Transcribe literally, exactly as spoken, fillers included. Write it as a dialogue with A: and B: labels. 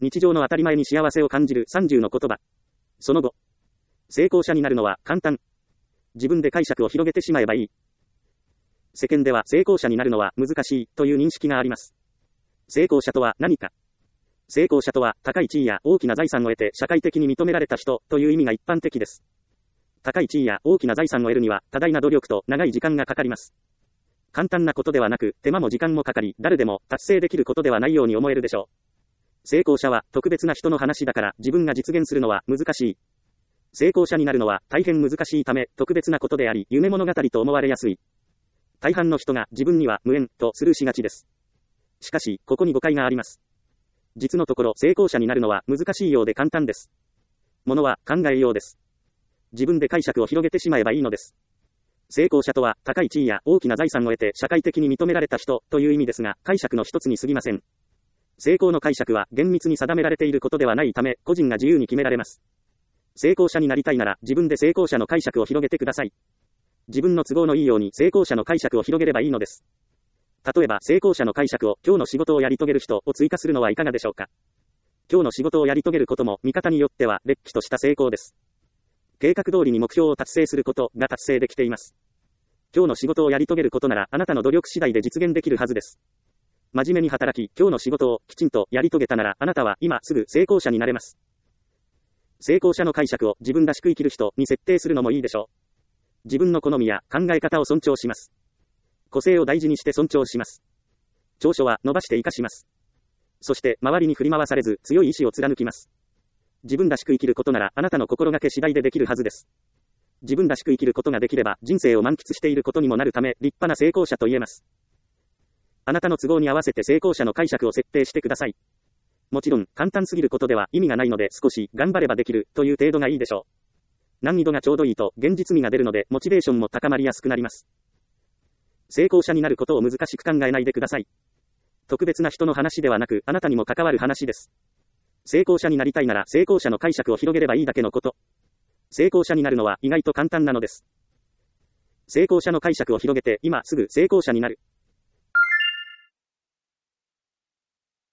A: 日常の当たり前に幸せを感じるさんじゅうの言葉。その後、成功者になるのは簡単。自分で解釈を広げてしまえばいい。世間では成功者になるのは難しいという認識があります。成功者とは何か。成功者とは高い地位や大きな財産を得て社会的に認められた人という意味が一般的です。高い地位や大きな財産を得るには多大な努力と長い時間がかかります。簡単なことではなく、手間も時間もかかり、誰でも達成できることではないように思えるでしょう。成功者は特別な人の話だから自分が実現するのは難しい。成功者になるのは大変難しいため特別なことであり、夢物語と思われやすい。大半の人が自分には無縁とスルーしがちです。しかし、ここに誤解があります。実のところ成功者になるのは難しいようで簡単です。ものは考えようです。自分で解釈を広げてしまえばいいのです。成功者とは高い地位や大きな財産を得て社会的に認められた人という意味ですが、解釈の一つに過ぎません。成功の解釈は厳密に定められていることではないため、個人が自由に決められます。成功者になりたいなら自分で成功者の解釈を広げてください。自分の都合のいいように成功者の解釈を広げればいいのです。例えば成功者の解釈を今日の仕事をやり遂げる人を追加するのはいかがでしょうか。今日の仕事をやり遂げることも見方によってはれっきとした成功です。計画通りに目標を達成することが達成できています。今日の仕事をやり遂げることならあなたの努力次第で実現できるはずです。真面目に働き、今日の仕事をきちんとやり遂げたならあなたは今すぐ成功者になれます。成功者の解釈を自分らしく生きる人に設定するのもいいでしょう。自分の好みや考え方を尊重します。個性を大事にして尊重します。長所は伸ばして活かします。そして周りに振り回されず強い意志を貫きます。自分らしく生きることならあなたの心がけ次第でできるはずです。自分らしく生きることができれば人生を満喫していることにもなるため立派な成功者と言えます。あなたの都合に合わせて成功者の解釈を設定してください。もちろん簡単すぎることでは意味がないので少し頑張ればできるという程度がいいでしょう。難易度がちょうどいいと現実味が出るのでモチベーションも高まりやすくなります。成功者になることを難しく考えないでください。特別な人の話ではなくあなたにも関わる話です。成功者になりたいなら成功者の解釈を広げればいいだけのこと。成功者になるのは意外と簡単なのです。成功者の解釈を広げて今すぐ成功者になる。